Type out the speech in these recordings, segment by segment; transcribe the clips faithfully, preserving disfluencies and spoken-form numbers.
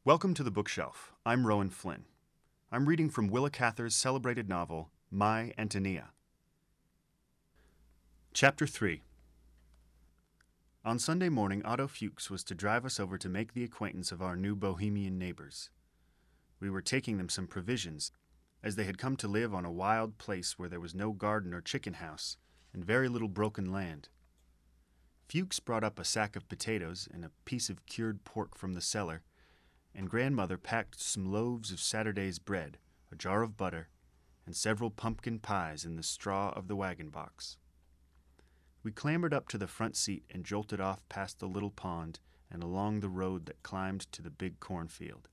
Welcome to the Bookshelf. I'm Rowan Flynn. I'm reading from Willa Cather's celebrated novel, My Antonia. Chapter three. On Sunday morning, Otto Fuchs was to drive us over to make the acquaintance of our new Bohemian neighbors. We were taking them some provisions, as they had come to live on a wild place where there was no garden or chicken house, and very little broken land. Fuchs brought up a sack of potatoes and a piece of cured pork from the cellar, and grandmother packed some loaves of Saturday's bread, a jar of butter, and several pumpkin pies in the straw of the wagon box. We clambered up to the front seat and jolted off past the little pond and along the road that climbed to the big cornfield.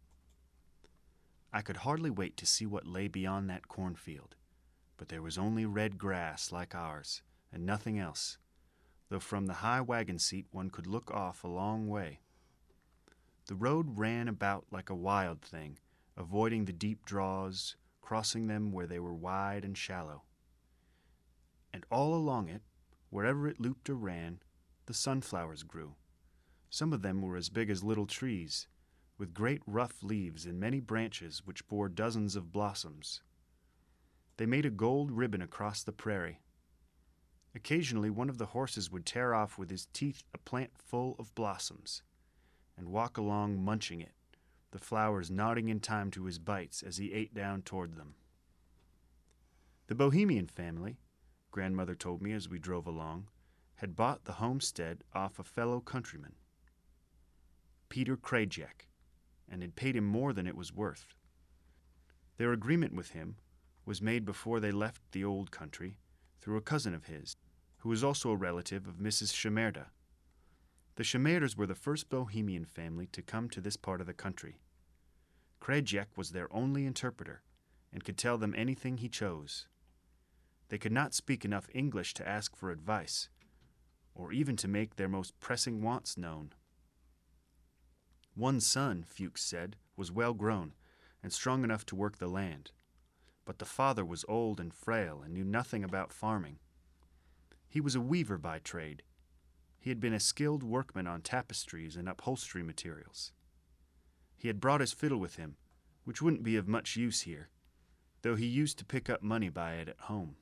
I could hardly wait to see what lay beyond that cornfield, but there was only red grass like ours, and nothing else, though from the high wagon seat one could look off a long way. The road ran about like a wild thing, avoiding the deep draws, crossing them where they were wide and shallow. And all along it, wherever it looped or ran, the sunflowers grew. Some of them were as big as little trees, with great rough leaves and many branches which bore dozens of blossoms. They made a gold ribbon across the prairie. Occasionally one of the horses would tear off with his teeth a plant full of blossoms, and walk along munching it, the flowers nodding in time to his bites as he ate down toward them. The Bohemian family, grandmother told me as we drove along, had bought the homestead off a fellow countryman, Peter Krajek, and had paid him more than it was worth. Their agreement with him was made before they left the old country through a cousin of his, who was also a relative of Missus Shimerda. The Shimerders were the first Bohemian family to come to this part of the country. Krajek was their only interpreter, and could tell them anything he chose. They could not speak enough English to ask for advice, or even to make their most pressing wants known. One son, Fuchs said, was well grown, and strong enough to work the land, but the father was old and frail and knew nothing about farming. He was a weaver by trade. He had been a skilled workman on tapestries and upholstery materials. He had brought his fiddle with him, which wouldn't be of much use here, though he used to pick up money by it at home.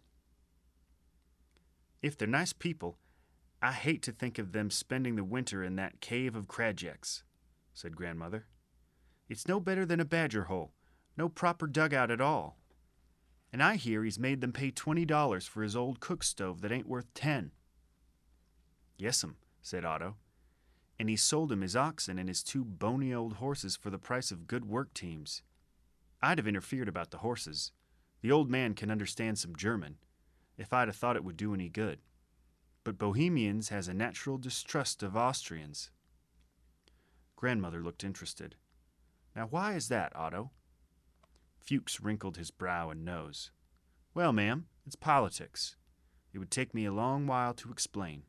If they're nice people, I hate to think of them spending the winter in that cave of Krajek's, said grandmother. It's no better than a badger hole, no proper dugout at all. And I hear he's made them pay twenty dollars for his old cook stove that ain't worth ten. Yes'm, said Otto, and he sold him his oxen and his two bony old horses for the price of good work teams. I'd have interfered about the horses. The old man can understand some German, if I'd have thought it would do any good. But Bohemians has a natural distrust of Austrians. Grandmother looked interested. Now why is that, Otto? Fuchs wrinkled his brow and nose. Well, ma'am, it's politics. It would take me a long while to explain.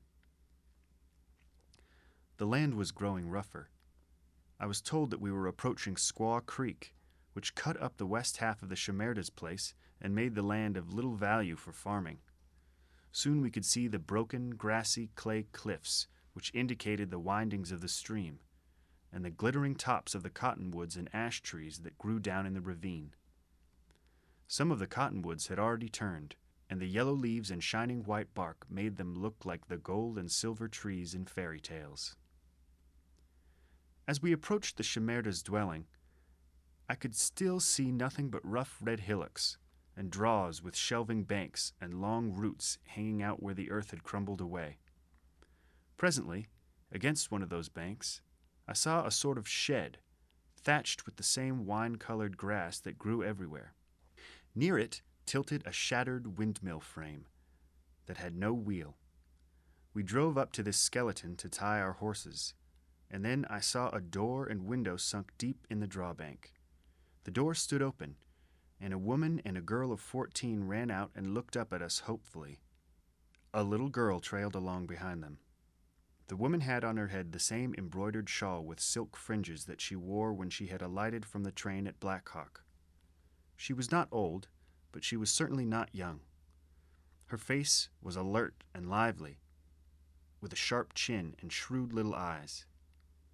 The land was growing rougher. I was told that we were approaching Squaw Creek, which cut up the west half of the Shimerdas' place and made the land of little value for farming. Soon we could see the broken, grassy clay cliffs, which indicated the windings of the stream, and the glittering tops of the cottonwoods and ash trees that grew down in the ravine. Some of the cottonwoods had already turned, and the yellow leaves and shining white bark made them look like the gold and silver trees in fairy tales. As we approached the Shimerdas' dwelling, I could still see nothing but rough red hillocks, and draws with shelving banks and long roots hanging out where the earth had crumbled away. Presently, against one of those banks, I saw a sort of shed, thatched with the same wine-colored grass that grew everywhere. Near it tilted a shattered windmill frame that had no wheel. We drove up to this skeleton to tie our horses, and then I saw a door and window sunk deep in the drawbank. The door stood open, and a woman and a girl of fourteen ran out and looked up at us hopefully. A little girl trailed along behind them. The woman had on her head the same embroidered shawl with silk fringes that she wore when she had alighted from the train at Black Hawk. She was not old, but she was certainly not young. Her face was alert and lively, with a sharp chin and shrewd little eyes.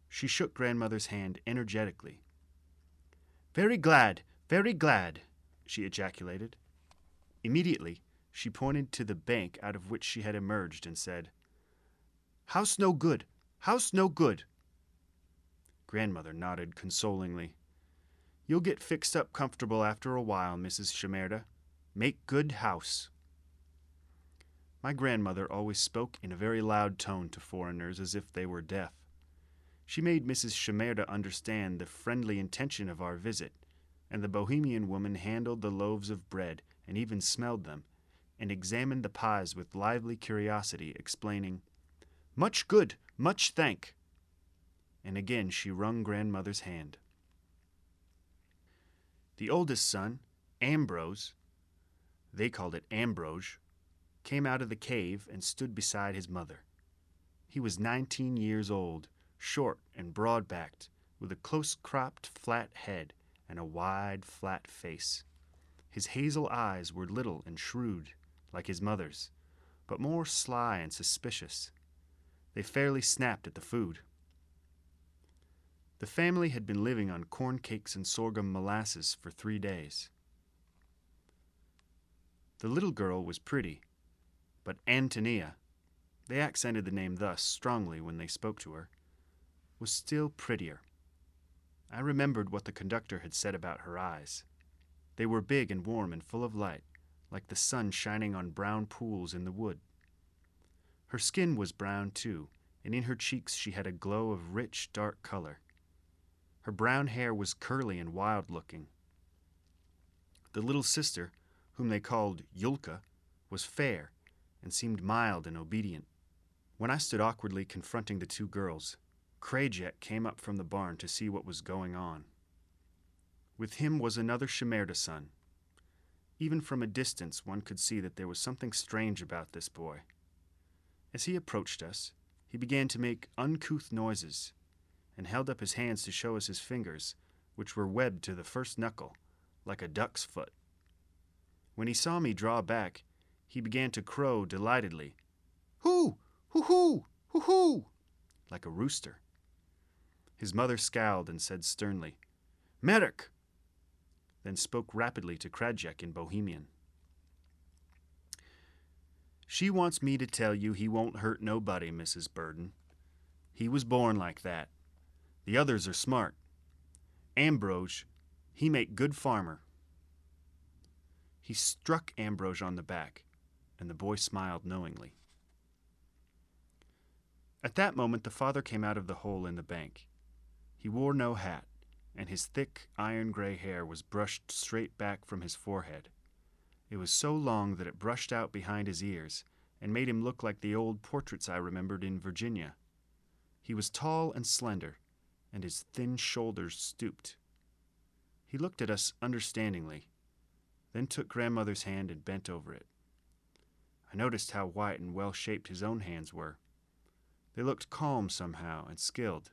She shook grandmother's hand energetically. "Very glad, very glad," she ejaculated. Immediately, she pointed to the bank out of which she had emerged and said, "House no good, house no good." Grandmother nodded consolingly. "You'll get fixed up comfortable after a while, Missus Shimerda. Make good house." My grandmother always spoke in a very loud tone to foreigners as if they were deaf. She made Missus Shimerda understand the friendly intention of our visit, and the Bohemian woman handled the loaves of bread and even smelled them, and examined the pies with lively curiosity, explaining, "Much good, much thank." And again she wrung grandmother's hand. The oldest son, Ambrose, they called it Ambroge, came out of the cave and stood beside his mother. He was nineteen years old, short and broad-backed, with a close-cropped flat head and a wide, flat face. His hazel eyes were little and shrewd, like his mother's, but more sly and suspicious. They fairly snapped at the food. The family had been living on corn cakes and sorghum molasses for three days. The little girl was pretty, but Antonia, they accented the name thus strongly when they spoke to her, was still prettier. I remembered what the conductor had said about her eyes. They were big and warm and full of light, like the sun shining on brown pools in the wood. Her skin was brown, too, and in her cheeks she had a glow of rich, dark color. Her brown hair was curly and wild-looking. The little sister, whom they called Yulka, was fair and seemed mild and obedient. When I stood awkwardly confronting the two girls, Krajek came up from the barn to see what was going on. With him was another Shimerda son. Even from a distance one could see that there was something strange about this boy. As he approached us, he began to make uncouth noises, and held up his hands to show us his fingers, which were webbed to the first knuckle, like a duck's foot. When he saw me draw back, he began to crow delightedly, "Hoo! Hoo-hoo! Hoo-hoo!" like a rooster. His mother scowled and said sternly, "Merrick!" then spoke rapidly to Krajek in Bohemian. "She wants me to tell you he won't hurt nobody, Missus Burden. He was born like that. The others are smart. Ambrose, he make good farmer." He struck Ambrose on the back, and the boy smiled knowingly. At that moment the father came out of the hole in the bank. He wore no hat, and his thick, iron-gray hair was brushed straight back from his forehead. It was so long that it brushed out behind his ears and made him look like the old portraits I remembered in Virginia. He was tall and slender, and his thin shoulders stooped. He looked at us understandingly, then took grandmother's hand and bent over it. I noticed how white and well-shaped his own hands were. They looked calm somehow and skilled.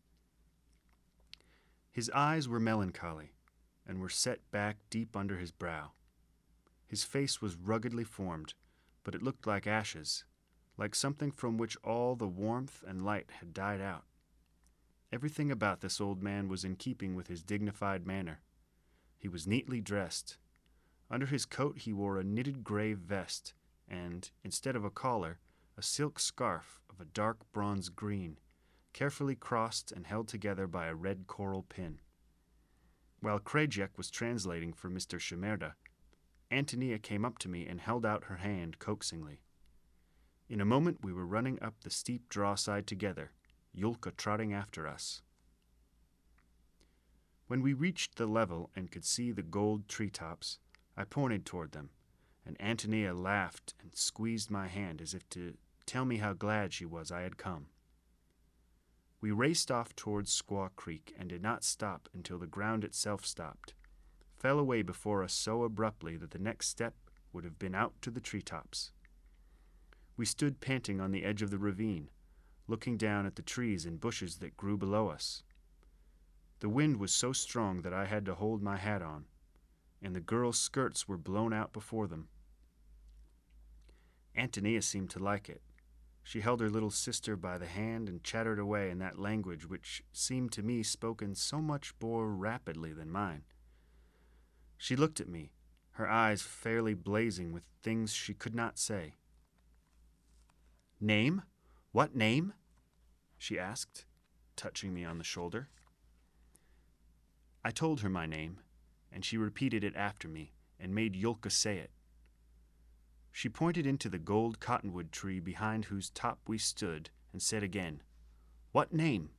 His eyes were melancholy and were set back deep under his brow. His face was ruggedly formed, but it looked like ashes, like something from which all the warmth and light had died out. Everything about this old man was in keeping with his dignified manner. He was neatly dressed. Under his coat he wore a knitted gray vest and, instead of a collar, a silk scarf of a dark bronze green, carefully crossed and held together by a red coral pin. While Krajek was translating for Mister Shimerda, Antonia came up to me and held out her hand coaxingly. In a moment we were running up the steep draw side together, Yulka trotting after us. When we reached the level and could see the gold treetops, I pointed toward them, and Antonia laughed and squeezed my hand as if to tell me how glad she was I had come. We raced off towards Squaw Creek and did not stop until the ground itself stopped, fell away before us so abruptly that the next step would have been out to the treetops. We stood panting on the edge of the ravine, looking down at the trees and bushes that grew below us. The wind was so strong that I had to hold my hat on, and the girls' skirts were blown out before them. Antonia seemed to like it. She held her little sister by the hand and chattered away in that language which seemed to me spoken so much more rapidly than mine. She looked at me, her eyes fairly blazing with things she could not say. "Name? What name?" she asked, touching me on the shoulder. I told her my name, and she repeated it after me and made Yulka say it. She pointed into the gold cottonwood tree behind whose top we stood and said again, "What name?"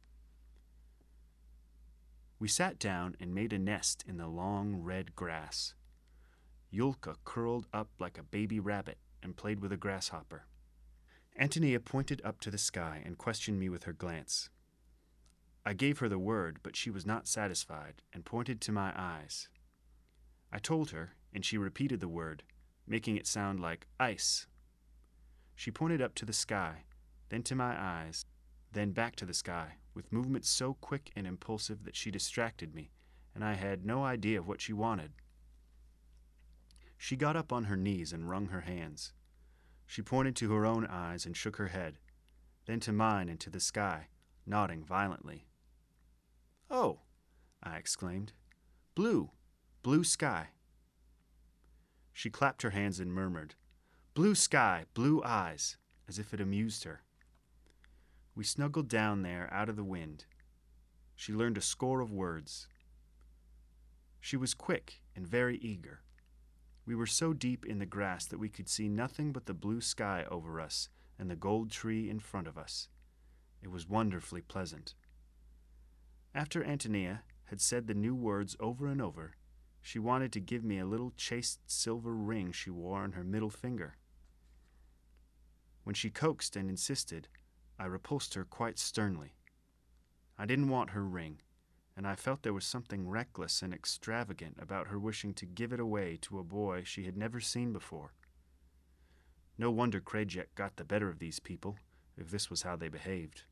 We sat down and made a nest in the long red grass. Yulka curled up like a baby rabbit and played with a grasshopper. Antonia pointed up to the sky and questioned me with her glance. I gave her the word, but she was not satisfied and pointed to my eyes. I told her, and she repeated the word, making it sound like ice. She pointed up to the sky, then to my eyes, then back to the sky, with movements so quick and impulsive that she distracted me, and I had no idea of what she wanted. She got up on her knees and wrung her hands. She pointed to her own eyes and shook her head, then to mine and to the sky, nodding violently. "Oh," I exclaimed, "blue, blue sky." She clapped her hands and murmured, "Blue sky, blue eyes," as if it amused her. We snuggled down there out of the wind. She learned a score of words. She was quick and very eager. We were so deep in the grass that we could see nothing but the blue sky over us and the gold tree in front of us. It was wonderfully pleasant. After Antonia had said the new words over and over, she wanted to give me a little chased silver ring she wore on her middle finger. When she coaxed and insisted, I repulsed her quite sternly. I didn't want her ring, and I felt there was something reckless and extravagant about her wishing to give it away to a boy she had never seen before. No wonder Krajek got the better of these people, if this was how they behaved.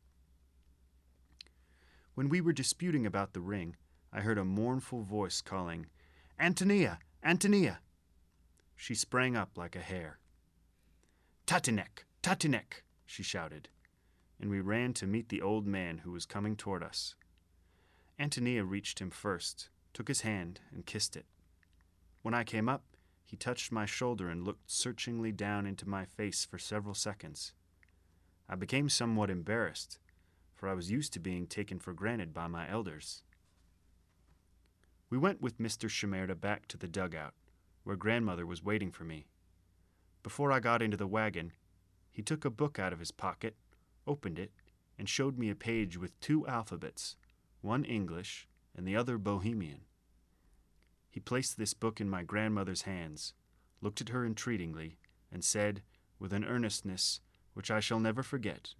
When we were disputing about the ring, I heard a mournful voice calling, "Antonia! Antonia!" She sprang up like a hare. "Tatinek! Tatinek!" she shouted, and we ran to meet the old man who was coming toward us. Antonia reached him first, took his hand, and kissed it. When I came up, he touched my shoulder and looked searchingly down into my face for several seconds. I became somewhat embarrassed, for I was used to being taken for granted by my elders. We went with Mister Shimerda back to the dugout, where grandmother was waiting for me. Before I got into the wagon, he took a book out of his pocket, opened it, and showed me a page with two alphabets, one English and the other Bohemian. He placed this book in my grandmother's hands, looked at her entreatingly, and said, with an earnestness which I shall never forget,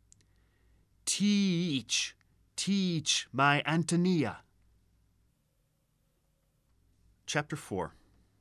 "Teach, teach my Antonia." Chapter four.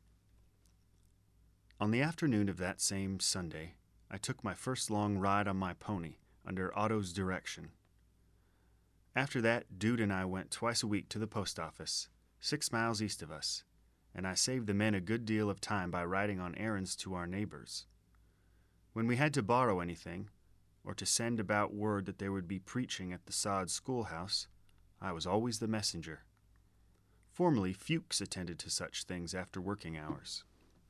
On the afternoon of that same Sunday, I took my first long ride on my pony, under Otto's direction. After that, Dude and I went twice a week to the post office, six miles east of us, and I saved the men a good deal of time by riding on errands to our neighbors. When we had to borrow anything, or to send about word that there would be preaching at the sod schoolhouse, I was always the messenger. Formerly, Fuchs attended to such things after working hours.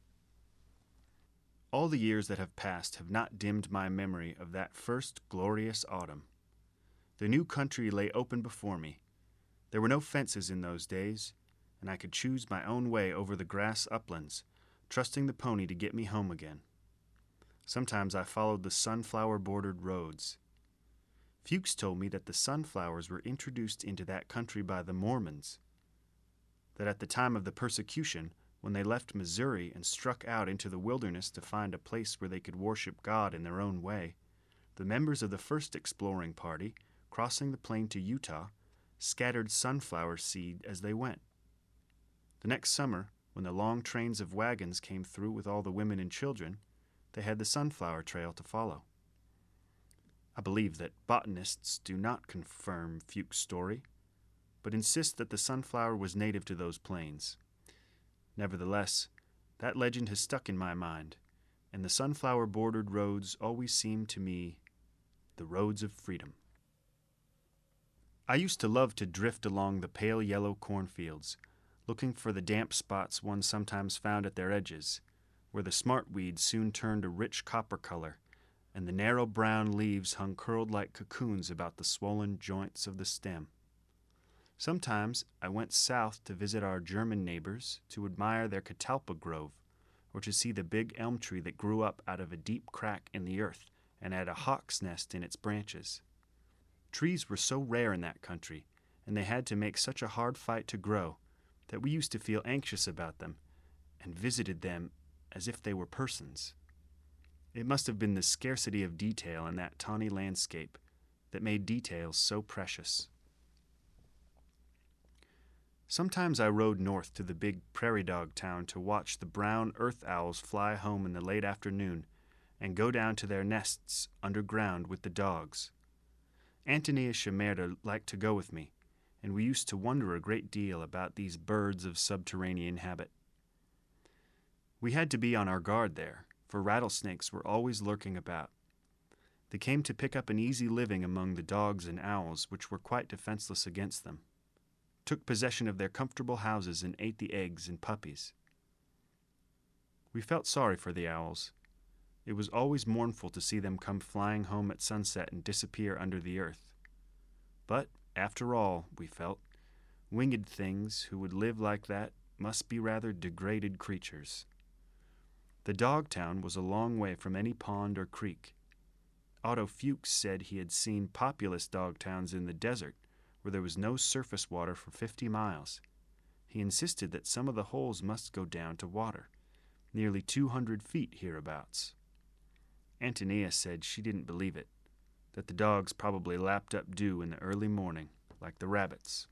All the years that have passed have not dimmed my memory of that first glorious autumn. The new country lay open before me. There were no fences in those days, and I could choose my own way over the grass uplands, trusting the pony to get me home again. Sometimes I followed the sunflower-bordered roads. Fuchs told me that the sunflowers were introduced into that country by the Mormons, that at the time of the persecution, when they left Missouri and struck out into the wilderness to find a place where they could worship God in their own way, the members of the first exploring party, crossing the plain to Utah, scattered sunflower seed as they went. The next summer, when the long trains of wagons came through with all the women and children, they had the sunflower trail to follow. I believe that botanists do not confirm Fuchs' story, but insist that the sunflower was native to those plains. Nevertheless, that legend has stuck in my mind, and the sunflower-bordered roads always seemed to me the roads of freedom. I used to love to drift along the pale yellow cornfields, looking for the damp spots one sometimes found at their edges, where the smartweed soon turned a rich copper color, and the narrow brown leaves hung curled like cocoons about the swollen joints of the stem. Sometimes I went south to visit our German neighbors, to admire their catalpa grove, or to see the big elm tree that grew up out of a deep crack in the earth and had a hawk's nest in its branches. Trees were so rare in that country, and they had to make such a hard fight to grow, that we used to feel anxious about them, and visited them as if they were persons. It must have been the scarcity of detail in that tawny landscape that made details so precious. Sometimes I rode north to the big prairie dog town to watch the brown earth owls fly home in the late afternoon and go down to their nests underground with the dogs. Antonia Shimerda liked to go with me, and we used to wonder a great deal about these birds of subterranean habit. We had to be on our guard there, for rattlesnakes were always lurking about. They came to pick up an easy living among the dogs and owls, which were quite defenseless against them, took possession of their comfortable houses and ate the eggs and puppies. We felt sorry for the owls. It was always mournful to see them come flying home at sunset and disappear under the earth. But, after all, we felt, winged things who would live like that must be rather degraded creatures. The dog town was a long way from any pond or creek. Otto Fuchs said he had seen populous dog towns in the desert, where there was no surface water for fifty miles. He insisted that some of the holes must go down to water, nearly two hundred feet hereabouts. Antonia said she didn't believe it, that the dogs probably lapped up dew in the early morning, like the rabbits.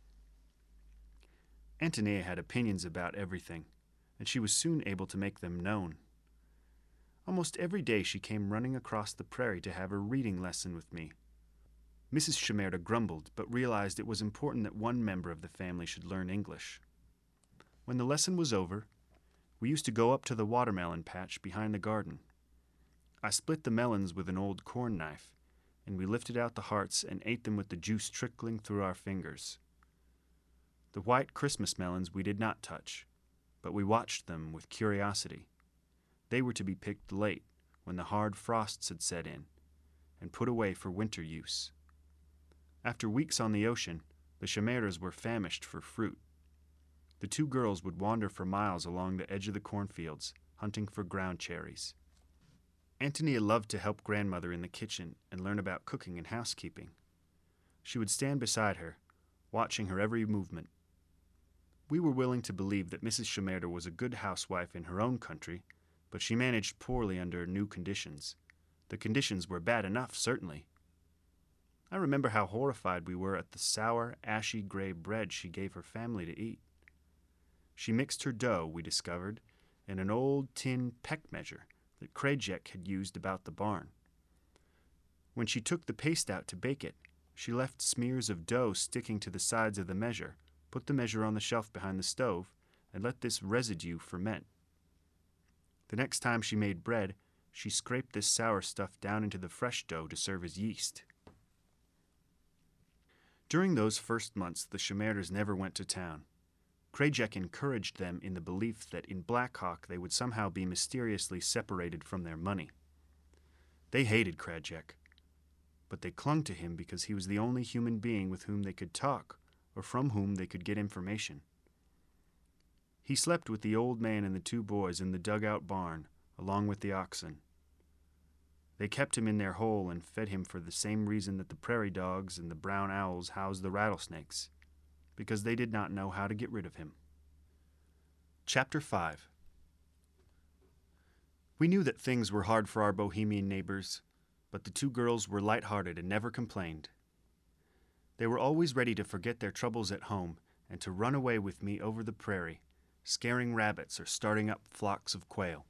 Antonia had opinions about everything, and she was soon able to make them known. Almost every day she came running across the prairie to have her reading lesson with me. Missus Shimerda grumbled, but realized it was important that one member of the family should learn English. When the lesson was over, we used to go up to the watermelon patch behind the garden. I split the melons with an old corn knife, and we lifted out the hearts and ate them with the juice trickling through our fingers. The white Christmas melons we did not touch, but we watched them with curiosity. They were to be picked late, when the hard frosts had set in, and put away for winter use. After weeks on the ocean, the Shimerdas were famished for fruit. The two girls would wander for miles along the edge of the cornfields, hunting for ground cherries. Antonia loved to help grandmother in the kitchen and learn about cooking and housekeeping. She would stand beside her, watching her every movement. We were willing to believe that Missus Shimerda was a good housewife in her own country, but she managed poorly under new conditions. The conditions were bad enough, certainly. I remember how horrified we were at the sour, ashy gray bread she gave her family to eat. She mixed her dough, we discovered, in an old tin peck measure that Krajek had used about the barn. When she took the paste out to bake it, she left smears of dough sticking to the sides of the measure, put the measure on the shelf behind the stove, and let this residue ferment. The next time she made bread, she scraped this sour stuff down into the fresh dough to serve as yeast. During those first months, the Shimerdas never went to town. Krajek encouraged them in the belief that in Black Hawk they would somehow be mysteriously separated from their money. They hated Krajek, but they clung to him because he was the only human being with whom they could talk, or from whom they could get information. He slept with the old man and the two boys in the dugout barn, along with the oxen. They kept him in their hole and fed him for the same reason that the prairie dogs and the brown owls housed the rattlesnakes, because they did not know how to get rid of him. Chapter five. We knew that things were hard for our Bohemian neighbors, but the two girls were light-hearted and never complained. They were always ready to forget their troubles at home and to run away with me over the prairie, scaring rabbits or starting up flocks of quail.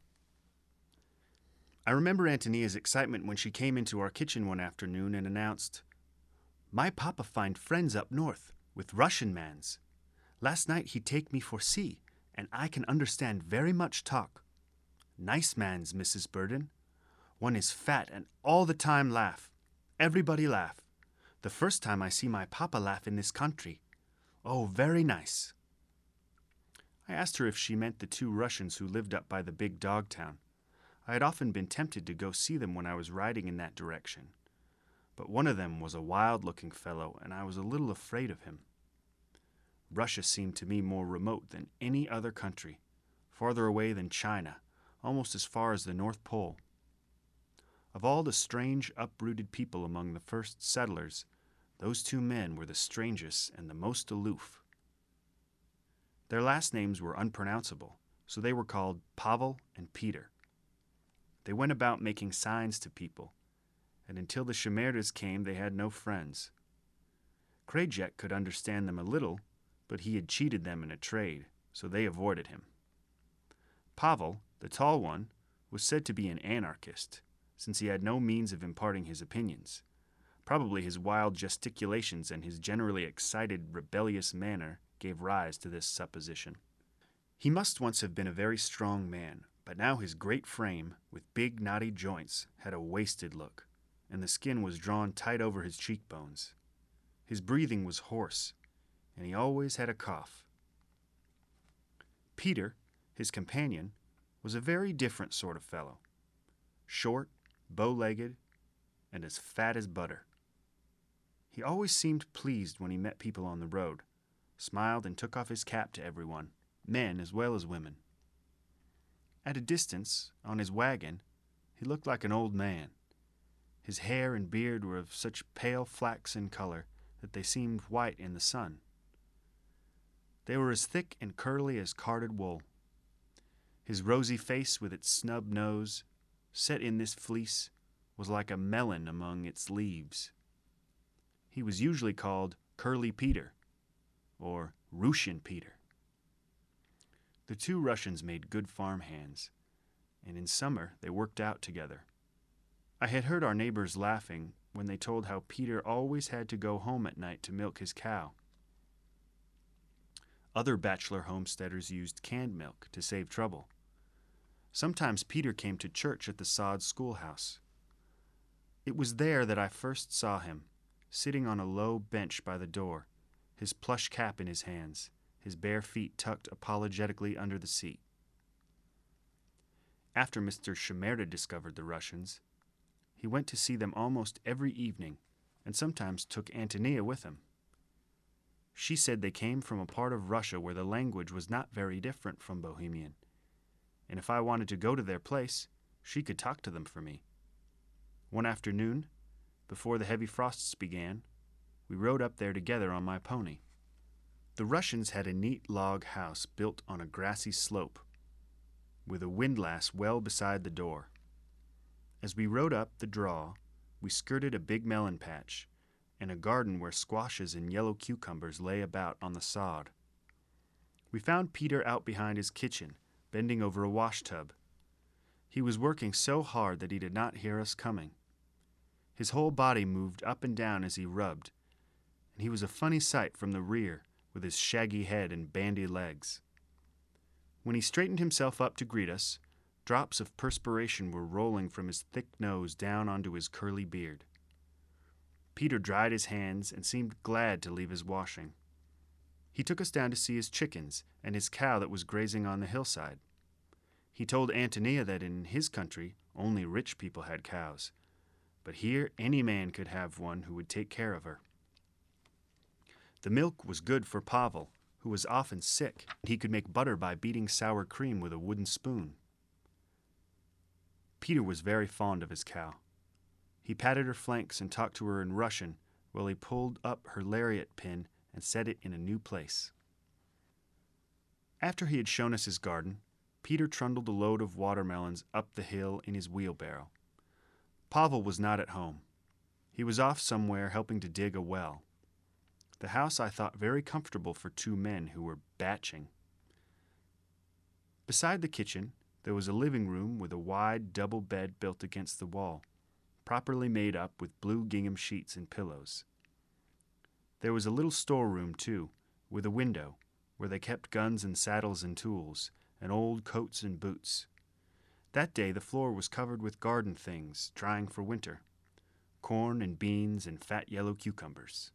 I remember Antonia's excitement when she came into our kitchen one afternoon and announced, "My papa find friends up north, with Russian mans. Last night he take me for see, and I can understand very much talk. Nice mans, Missus Burden. One is fat and all the time laugh. Everybody laugh. The first time I see my papa laugh in this country. Oh, very nice. I asked her if she meant the two Russians who lived up by the big dog town. I had often been tempted to go see them when I was riding in that direction. But one of them was a wild-looking fellow, and I was a little afraid of him. Russia seemed to me more remote than any other country, farther away than China, almost as far as the North Pole. Of all the strange, uprooted people among the first settlers, those two men were the strangest and the most aloof. Their last names were unpronounceable, so they were called Pavel and Peter. They went about making signs to people, and until the Shimerdas came they had no friends. Krajek could understand them a little, but he had cheated them in a trade, so they avoided him. Pavel, the tall one, was said to be an anarchist, since he had no means of imparting his opinions. Probably his wild gesticulations and his generally excited, rebellious manner gave rise to this supposition. He must once have been a very strong man, but now his great frame, with big knotty joints, had a wasted look, and the skin was drawn tight over his cheekbones. His breathing was hoarse, and he always had a cough. Peter, his companion, was a very different sort of fellow. Short, bow-legged, and as fat as butter. He always seemed pleased when he met people on the road, smiled and took off his cap to everyone, men as well as women. At a distance, on his wagon, he looked like an old man. His hair and beard were of such pale flaxen color that they seemed white in the sun. They were as thick and curly as carded wool. His rosy face with its snub nose, set in this fleece, was like a melon among its leaves. He was usually called Curly Peter, or Russian Peter. The two Russians made good farm hands, and in summer they worked out together. I had heard our neighbors laughing when they told how Peter always had to go home at night to milk his cow. Other bachelor homesteaders used canned milk to save trouble. Sometimes Peter came to church at the sod schoolhouse. It was there that I first saw him, sitting on a low bench by the door, his plush cap in his hands, his bare feet tucked apologetically under the seat. After Mister Shimerda discovered the Russians, he went to see them almost every evening, and sometimes took Antonia with him. She said they came from a part of Russia where the language was not very different from Bohemian, and if I wanted to go to their place, she could talk to them for me. One afternoon, before the heavy frosts began, we rode up there together on my pony. The Russians had a neat log house built on a grassy slope, with a windlass well beside the door. As we rode up the draw, we skirted a big melon patch, and a garden where squashes and yellow cucumbers lay about on the sod. We found Peter out behind his kitchen, bending over a wash tub. He was working so hard that he did not hear us coming. His whole body moved up and down as he rubbed, and he was a funny sight from the rear, with his shaggy head and bandy legs. When he straightened himself up to greet us, drops of perspiration were rolling from his thick nose down onto his curly beard. Peter dried his hands and seemed glad to leave his washing. He took us down to see his chickens and his cow that was grazing on the hillside. He told Antonia that in his country only rich people had cows, but here any man could have one who would take care of her. The milk was good for Pavel, who was often sick. He could make butter by beating sour cream with a wooden spoon. Peter was very fond of his cow. He patted her flanks and talked to her in Russian while he pulled up her lariat pin and set it in a new place. After he had shown us his garden, Peter trundled a load of watermelons up the hill in his wheelbarrow. Pavel was not at home. He was off somewhere helping to dig a well. The house I thought very comfortable for two men who were batching. Beside the kitchen, there was a living room with a wide double bed built against the wall, properly made up with blue gingham sheets and pillows. There was a little storeroom, too, with a window, where they kept guns and saddles and tools, and old coats and boots. That day the floor was covered with garden things drying for winter, corn and beans and fat yellow cucumbers.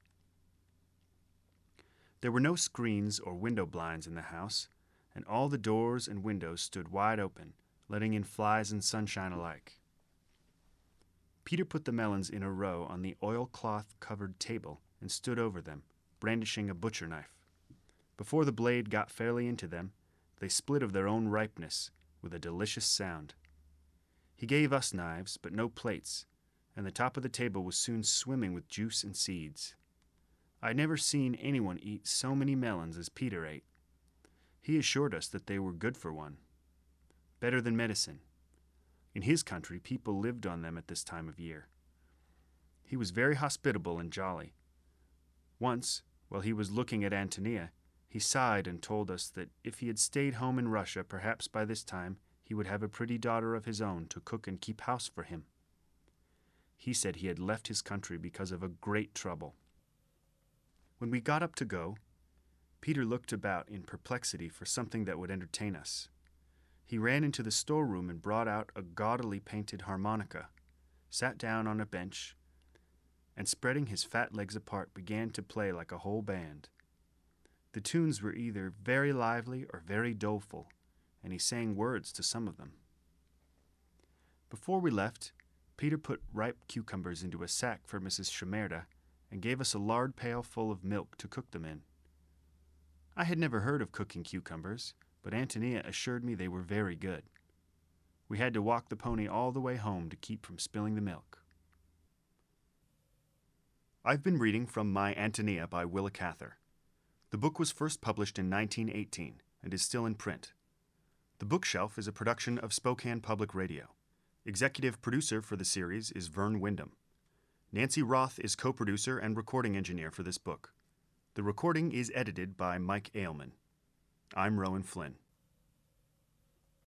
There were no screens or window blinds in the house, and all the doors and windows stood wide open, letting in flies and sunshine alike. Peter put the melons in a row on the oilcloth-covered table and stood over them, brandishing a butcher knife. Before the blade got fairly into them, they split of their own ripeness with a delicious sound. He gave us knives, but no plates, and the top of the table was soon swimming with juice and seeds. I had never seen anyone eat so many melons as Peter ate. He assured us that they were good for one, better than medicine. In his country, people lived on them at this time of year. He was very hospitable and jolly. Once, while he was looking at Antonia, he sighed and told us that if he had stayed home in Russia, perhaps by this time he would have a pretty daughter of his own to cook and keep house for him. He said he had left his country because of a great trouble. When we got up to go, Peter looked about in perplexity for something that would entertain us. He ran into the storeroom and brought out a gaudily painted harmonica, sat down on a bench, and spreading his fat legs apart began to play like a whole band. The tunes were either very lively or very doleful, and he sang words to some of them. Before we left, Peter put ripe cucumbers into a sack for Missus Shimerda and gave us a lard pail full of milk to cook them in. I had never heard of cooking cucumbers, but Antonia assured me they were very good. We had to walk the pony all the way home to keep from spilling the milk. I've been reading from My Antonia by Willa Cather. The book was first published in nineteen eighteen and is still in print. The Bookshelf is a production of Spokane Public Radio. Executive producer for the series is Vern Wyndham. Nancy Roth is co-producer and recording engineer for this book. The recording is edited by Mike Ailman. I'm Rowan Flynn.